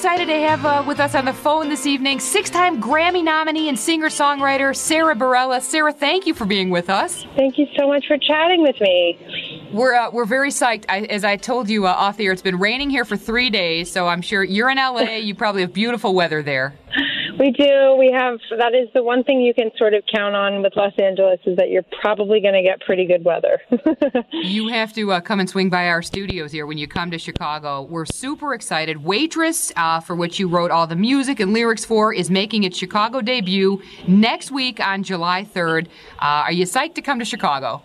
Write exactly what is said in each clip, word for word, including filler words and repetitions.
excited to have uh, with us on the phone this evening six-time Grammy nominee and singer-songwriter Sara Bareilles. Sara, thank you for being with us. Thank you so much for chatting with me. We're uh, we're very psyched. I, as I told you uh, off the air, it's been raining here for three days, so I'm sure you're in L A. You probably have beautiful weather there. We do. We have. That is the one thing you can sort of count on with Los Angeles is that you're probably going to get pretty good weather. You have to uh, come and swing by our studios here when you come to Chicago. We're super excited. Waitress, uh, for which you wrote all the music and lyrics for, is making its Chicago debut next week on July third. Uh, are you psyched to come to Chicago?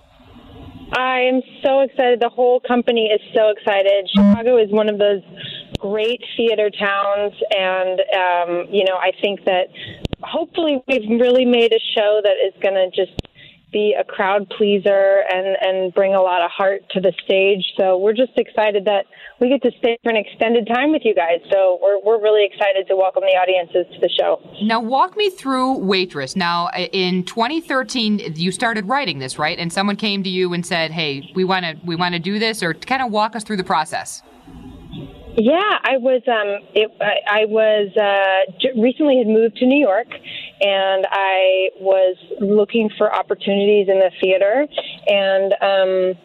I am so excited. The whole company is so excited. Chicago is one of those great theater towns, and, um, you know, I think that hopefully we've really made a show that is going to just be a crowd pleaser and, and bring a lot of heart to the stage. So we're just excited that we get to stay for an extended time with you guys. So we're we're really excited to welcome the audiences to the show. Now, walk me through Waitress. Now, in twenty thirteen, you started writing this, right? And someone came to you and said, "Hey, we want to we want to do this," or kind of walk us through the process. Yeah, I was. Um, it, I, I was uh, j- recently had moved to New York, and I was looking for opportunities in the theater, and um,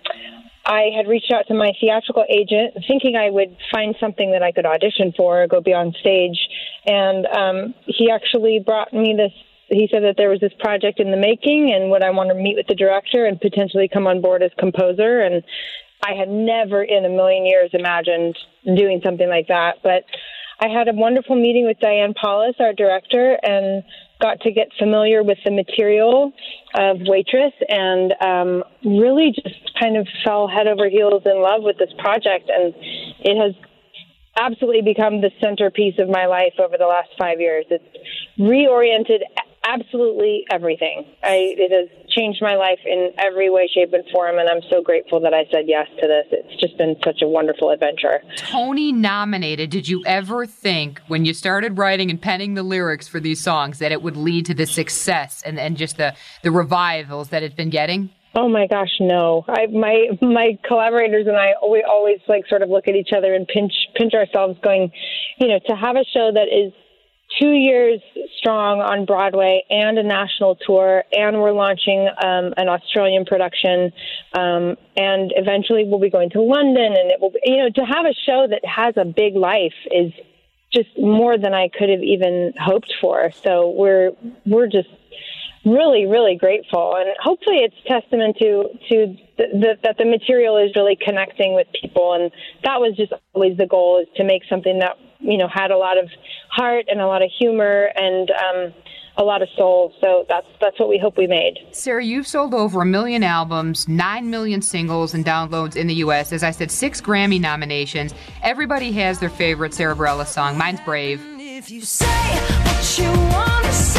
I had reached out to my theatrical agent, thinking I would find something that I could audition for, or go be on stage, and um, he actually brought me this. He said that there was this project in the making, and would I want to meet with the director and potentially come on board as composer, and I had never in a million years imagined doing something like that. But I had a wonderful meeting with Diane Paulus, our director, and got to get familiar with the material of Waitress, and um, really just kind of fell head over heels in love with this project. And it has absolutely become the centerpiece of my life over the last five years. It's reoriented absolutely everything. I, it has changed my life in every way, shape, and form, and I'm so grateful that I said yes to this. It's just been such a wonderful adventure. Tony nominated. Did you ever think, when you started writing and penning the lyrics for these songs, that it would lead to the success and, and just the, the revivals that it's been getting? Oh my gosh, no. I my my collaborators and I we always like sort of look at each other and pinch pinch ourselves going, you know, to have a show that is two years strong on Broadway and a national tour, and we're launching um, an Australian production, um, and eventually we'll be going to London, and it will be, you know, to have a show that has a big life is just more than I could have even hoped for. So we're we're just really, really grateful, and hopefully it's testament to to the, the, that the material is really connecting with people, and that was just always the goal, is to make something that, you know, had a lot of heart and a lot of humor and um, a lot of soul. So that's that's what we hope we made. Sara, you've sold over a million albums, nine million singles and downloads in the U S. As I said, six Grammy nominations. Everybody has their favorite Sara Bareilles song. Mine's Brave. If you say what you want to say,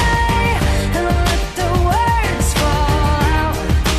and let the words fall out.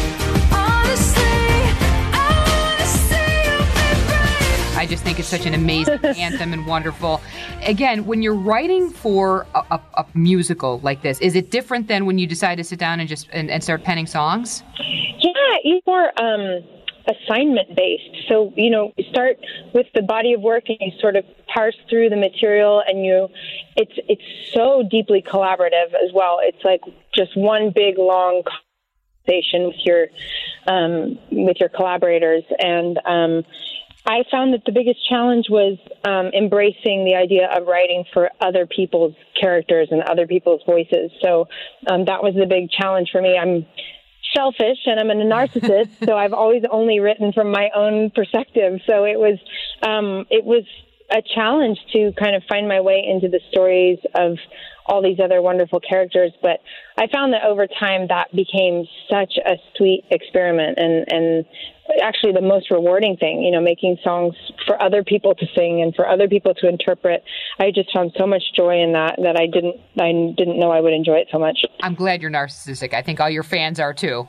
Honestly, I want to see you be brave. I just think it's such an amazing anthem and wonderful. Again, when you're writing for a, a, a musical like this, is it different than when you decide to sit down and just and, and start penning songs? Yeah, it's more um, assignment based. So, you know, you start with the body of work and you sort of parse through the material, and you, it's it's so deeply collaborative as well. It's like just one big long conversation with your um, with your collaborators, and um, I found that the biggest challenge was um, embracing the idea of writing for other people's characters and other people's voices. So um, that was the big challenge for me. I'm selfish and I'm a narcissist, so I've always only written from my own perspective. So it was um, it was a challenge to kind of find my way into the stories of all these other wonderful characters. But I found that over time that became such a sweet experiment, and, and actually the most rewarding thing, you know, making songs for other people to sing and for other people to interpret. I just found so much joy in that that I didn't I didn't know I would enjoy it so much. I'm glad you're narcissistic. I think all your fans are too.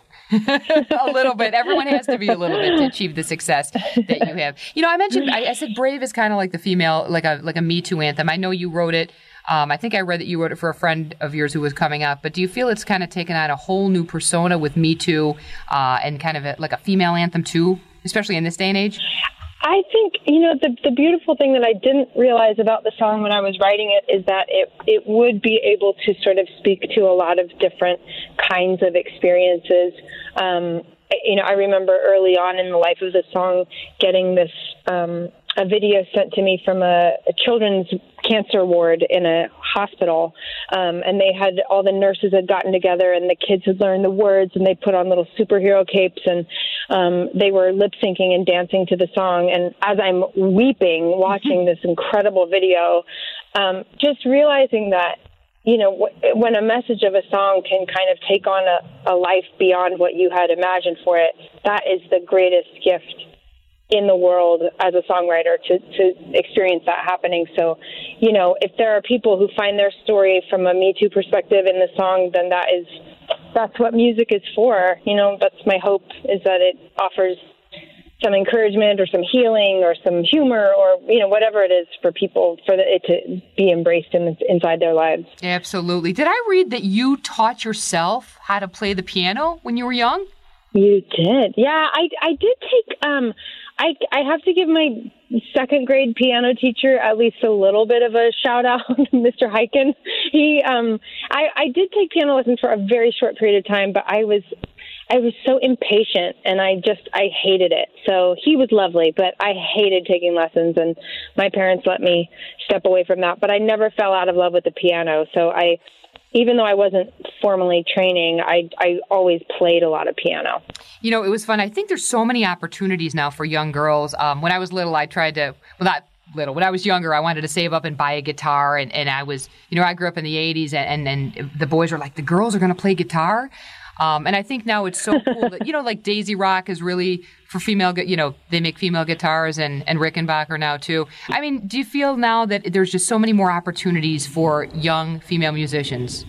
A little bit. Everyone has to be a little bit to achieve the success that you have. You know, I mentioned, I, I said Brave is kind of like the female, like a like a Me Too anthem. I know you wrote it. Um, I think I read that you wrote it for a friend of yours who was coming up. But do you feel it's kind of taken on a whole new persona with Me Too uh, and kind of a, like a female anthem too, especially in this day and age? I think, you know, the the beautiful thing that I didn't realize about the song when I was writing it is that it it would be able to sort of speak to a lot of different kinds of experiences. Um, you know, I remember early on in the life of the song getting this um, a video sent to me from a, a children's cancer ward in a hospital, um, and they had all the nurses had gotten together, and the kids had learned the words, and they put on little superhero capes, and um, they were lip syncing and dancing to the song. And as I'm weeping watching this incredible video, um, just realizing that, you know, w- when a message of a song can kind of take on a, a life beyond what you had imagined for it, that is the greatest gift in the world as a songwriter, to, to experience that happening. So, you know, if there are people who find their story from a Me Too perspective in the song, then that is, that's what music is for. You know, that's my hope, is that it offers some encouragement or some healing or some humor or, you know, whatever it is for people, for the, it to be embraced in, inside their lives. Absolutely. Did I read that you taught yourself how to play the piano when you were young? You did. Yeah, I, I did take, um, I, I have to give my second grade piano teacher at least a little bit of a shout out, Mister Hyken. He, um, I, I did take piano lessons for a very short period of time, but I was, I was so impatient and I just, I hated it. So he was lovely, but I hated taking lessons, and my parents let me step away from that, but I never fell out of love with the piano. So I, even though I wasn't formally training, I, I always played a lot of piano. You know, it was fun. I think there's so many opportunities now for young girls. Um, when I was little, I tried to, well, not little, when I was younger, I wanted to save up and buy a guitar. And, and I was, you know, I grew up in the eighties, and, and, and the boys were like, the girls are going to play guitar. Um, and I think now it's so cool that, you know, like Daisy Rock is really for female, gu- you know, they make female guitars, and, and Rickenbacker now too. I mean, do you feel now that there's just so many more opportunities for young female musicians?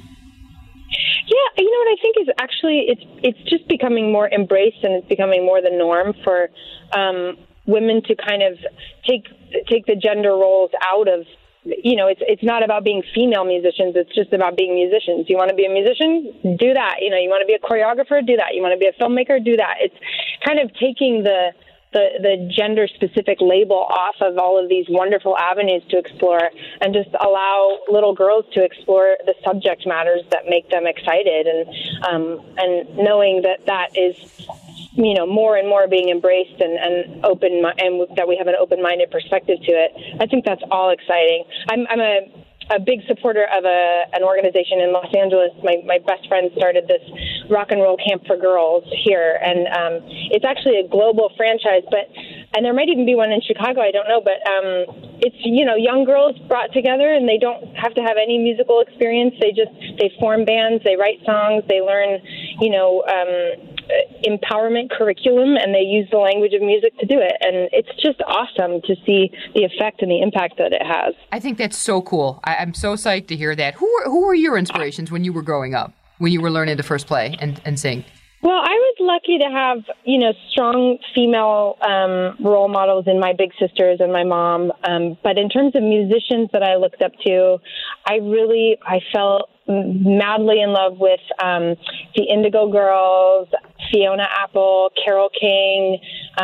Yeah, you know what I think is actually it's it's just becoming more embraced, and it's becoming more the norm for um, women to kind of take take the gender roles out of. You know, it's it's not about being female musicians. It's just about being musicians. You want to be a musician? Do that. You know, you want to be a choreographer? Do that. You want to be a filmmaker? Do that. It's kind of taking the the, the gender-specific label off of all of these wonderful avenues to explore, and just allow little girls to explore the subject matters that make them excited, and um, and knowing that that is, you know, more and more being embraced and, and open, and that we have an open-minded perspective to it. I think that's all exciting. I'm, I'm a, a big supporter of a, an organization in Los Angeles. My, my best friend started this rock and roll camp for girls here, and um, it's actually a global franchise, but, and there might even be one in Chicago, I don't know, but um, it's, you know, young girls brought together, and they don't have to have any musical experience. They just, they form bands, they write songs, they learn, you know, um, empowerment curriculum, and they use the language of music to do it. And it's just awesome to see the effect and the impact that it has. I think that's so cool. I, I'm so psyched to hear that. Who were, who were your inspirations when you were growing up, when you were learning to first play and, and sing? Well, I was lucky to have, you know, strong female um, role models in my big sisters and my mom. Um, but in terms of musicians that I looked up to, I really, I felt madly in love with um, the Indigo Girls, Fiona Apple, Carole King,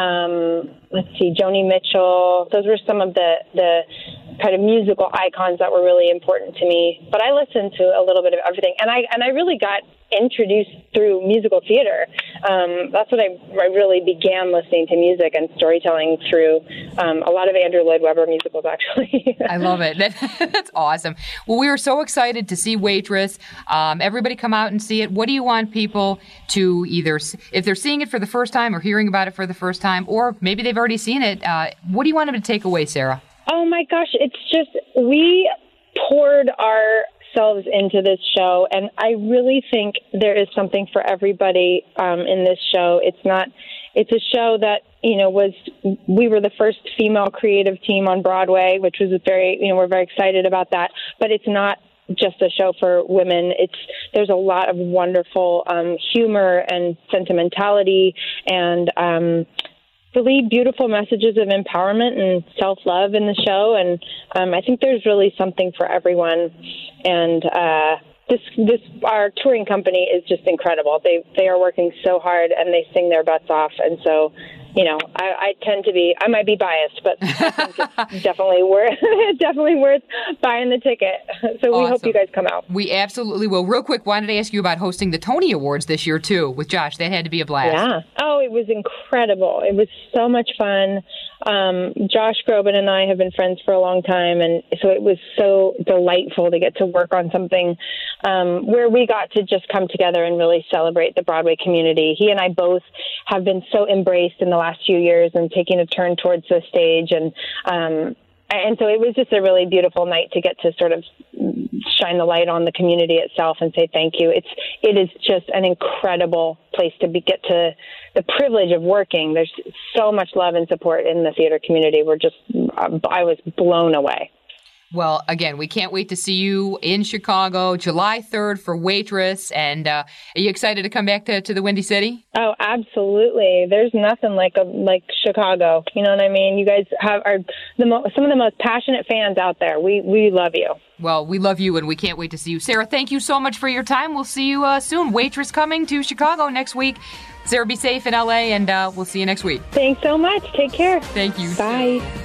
um, let's see, Joni Mitchell. Those were some of the, the kind of musical icons that were really important to me. But I listened to a little bit of everything, and I and I really got introduced through musical theater. Um, that's what I, I really began listening to music and storytelling through. Um, a lot of Andrew Lloyd Webber musicals, actually. I love it. That, that's awesome. Well, we are so excited to see Waitress. Um, everybody come out and see it. What do you want people to either, if they're seeing it for the first time or hearing about it for the first time, or maybe they've already seen it, uh, what do you want them to take away, Sarah? Oh, my gosh. It's just, we poured ourselves into this show, and I really think there is something for everybody um, in this show. It's not, it's a show that, you know, was, we were the first female creative team on Broadway, which was very, you know, we're very excited about that, but it's not just a show for women. It's, there's a lot of wonderful um, humor and sentimentality and, um, really beautiful messages of empowerment and self-love in the show, and um, I think there's really something for everyone. And uh, this, this, our touring company is just incredible. They, they are working so hard, and they sing their butts off. And so, you know, I, I tend to be, I might be biased, but I think it's definitely worth, definitely worth buying the ticket. So we Awesome. hope you guys come out. We absolutely will. Real quick, wanted to ask you about hosting the Tony Awards this year, too, with Josh. That had to be a blast. Yeah. Oh, it was incredible. It was so much fun. Um, Josh Groban and I have been friends for a long time, and so it was so delightful to get to work on something um, where we got to just come together and really celebrate the Broadway community. He and I both have been so embraced in the last few years and taking a turn towards the stage, and um, and so it was just a really beautiful night to get to sort of shine the light on the community itself and say thank you. It's it is just an incredible place to be, get to the privilege of working. There's so much love and support in the theater community. We're just I was blown away. Well, again, we can't wait to see you in Chicago, July third for Waitress. And uh, are you excited to come back to, to the Windy City? Oh, absolutely. There's nothing like a, like Chicago. You know what I mean? You guys have are the mo- some of the most passionate fans out there. We we love you. Well, we love you, and we can't wait to see you. Sarah, thank you so much for your time. We'll see you uh, soon. Waitress coming to Chicago next week. Sarah, be safe in L A, and uh, we'll see you next week. Thanks so much. Take care. Thank you. Bye.